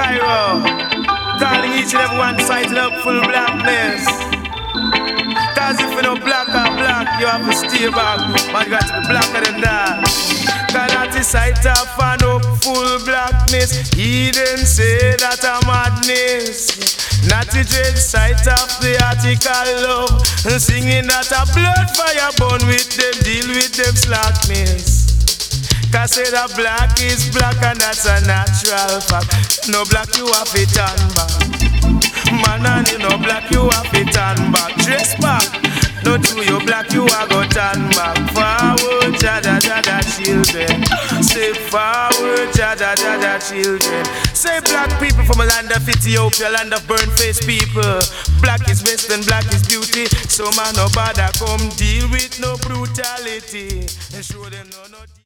Cairo, calling each and every one fighting up full blackness. Cause if you know black or black, you have to stay back, but you got to be blacker than that. Cause that is sight of an up full blackness. He didn't say that a madness. Not the dread sight of the article love, singing that a blood fire burn with them, deal with them slackness. Cause say that black is black and that's a natural fact. No black you have it on back. Man and you know black you have it on back. Dress back. No true you black you are got on back. Forward jada jada children. Say forward jada jada children. Say black people from a land of Ethiopia, land of burnt face people. Black is best and black is beauty. So man no bother come deal with no brutality and show them no